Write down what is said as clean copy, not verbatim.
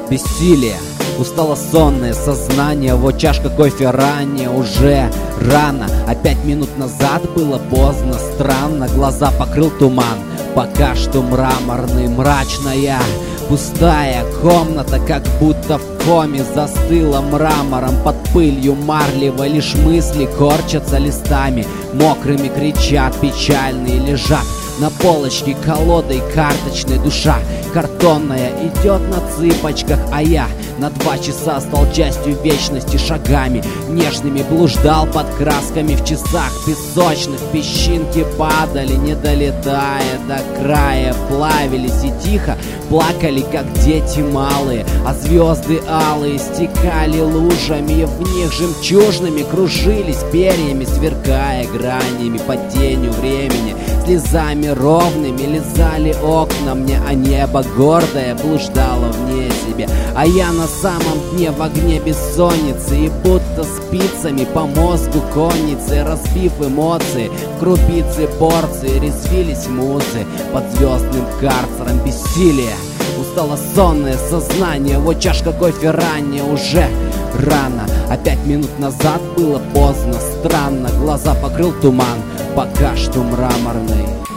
бессилие. Устало сонное сознание, вот чашка кофе ранее, уже рано. А 5 минут назад было поздно, странно, глаза покрыл туман. Пока что мраморный, мрачная, пустая комната, как будто в коме застыла мрамором под пылью марлевой. Лишь мысли корчатся листами, мокрыми кричат, печальные лежат на полочке колодой карточной. Душа картонная идет на цыпочках, а я на 2 часа стал частью вечности. Шагами нежными блуждал под красками в часах песочных. Песчинки падали, не долетая до края, плавились и тихо плакали, как дети малые. А звезды алые стекали лужами, и в них жемчужными кружились перьями, сверкая гранями под тенью времени. Слезами ровными лизали окна мне, а небо гордое блуждало вне себе. А я на самом дне в огне бессонницы, и будто спицами по мозгу конницы, разбив эмоции в крупицы порции, резвились музы под звездным карцером бессилия. Устало сонное сознание, вот чашка кофе ранее, уже рано. А 5 минут назад было поздно, странно, глаза покрыл туман, пока что мраморный.